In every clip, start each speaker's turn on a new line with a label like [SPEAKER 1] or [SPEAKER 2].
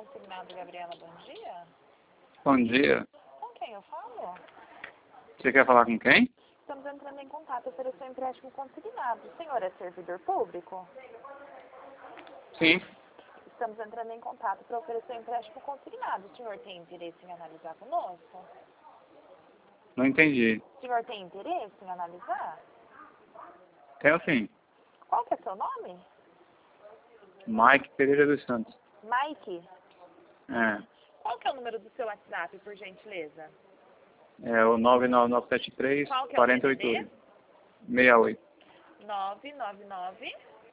[SPEAKER 1] Consignado, Gabriela, bom dia.
[SPEAKER 2] Bom dia.
[SPEAKER 1] Com quem eu falo?
[SPEAKER 2] Você quer falar com quem?
[SPEAKER 1] Estamos entrando em contato para o seu empréstimo consignado. O senhor é servidor público?
[SPEAKER 2] Sim.
[SPEAKER 1] Estamos entrando em contato para oferecer um empréstimo consignado. O senhor tem interesse em analisar conosco?
[SPEAKER 2] Não entendi.
[SPEAKER 1] O senhor tem interesse em analisar?
[SPEAKER 2] Tenho sim.
[SPEAKER 1] Qual que é seu nome?
[SPEAKER 2] Mike Pereira dos Santos.
[SPEAKER 1] Mike?
[SPEAKER 2] É.
[SPEAKER 1] Qual que é o número do seu WhatsApp, por gentileza?
[SPEAKER 2] É o 99973
[SPEAKER 1] Qual que é o
[SPEAKER 2] 488 68
[SPEAKER 1] 999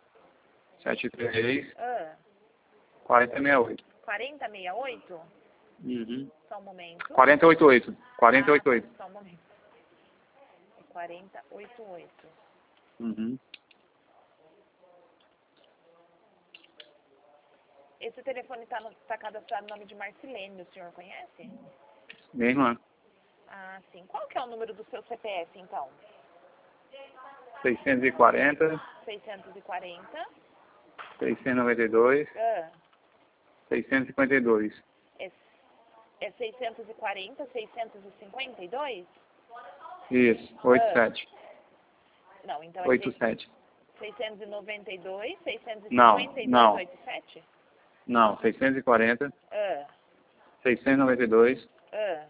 [SPEAKER 2] 73
[SPEAKER 1] ah,
[SPEAKER 2] 4068.
[SPEAKER 1] 4068?
[SPEAKER 2] Uhum.
[SPEAKER 1] Só um momento.
[SPEAKER 2] 488. 488.
[SPEAKER 1] Só um momento. É 4088.
[SPEAKER 2] Uhum.
[SPEAKER 1] Esse telefone está cadastrado no nome de Marcilene, o senhor conhece?
[SPEAKER 2] Minha irmã.
[SPEAKER 1] Ah, sim. Qual que é o número do seu CPF, então?
[SPEAKER 2] 640
[SPEAKER 1] 640
[SPEAKER 2] 692
[SPEAKER 1] ah,
[SPEAKER 2] 652.
[SPEAKER 1] é 640, 652?
[SPEAKER 2] Isso. 87.
[SPEAKER 1] Não, então é
[SPEAKER 2] 87.
[SPEAKER 1] 692, 652,
[SPEAKER 2] Não.
[SPEAKER 1] 87?
[SPEAKER 2] Não. 640
[SPEAKER 1] Ah,
[SPEAKER 2] 692
[SPEAKER 1] ah,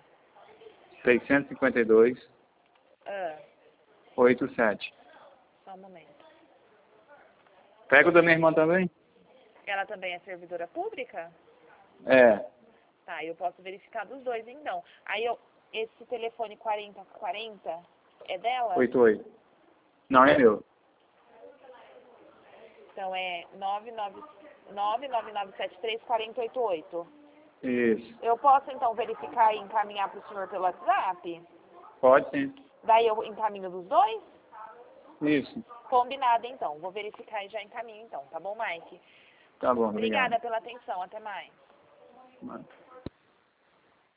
[SPEAKER 2] 652
[SPEAKER 1] ah.
[SPEAKER 2] 87.
[SPEAKER 1] Só um momento.
[SPEAKER 2] Pega o da minha irmã também?
[SPEAKER 1] Ela também é servidora pública?
[SPEAKER 2] É.
[SPEAKER 1] Tá, eu posso verificar dos dois, então. Aí, esse telefone 4040 é dela?
[SPEAKER 2] 88. Não, é meu.
[SPEAKER 1] Então, é 999734088.
[SPEAKER 2] Isso.
[SPEAKER 1] Eu posso, então, verificar e encaminhar para o senhor pelo WhatsApp?
[SPEAKER 2] Pode sim.
[SPEAKER 1] Daí eu encaminho dos dois?
[SPEAKER 2] Isso.
[SPEAKER 1] Combinado, então. Vou verificar e já encaminho, então. Tá bom, Mike?
[SPEAKER 2] Tá bom,
[SPEAKER 1] Obrigada
[SPEAKER 2] obrigado.
[SPEAKER 1] pela atenção. Até mais.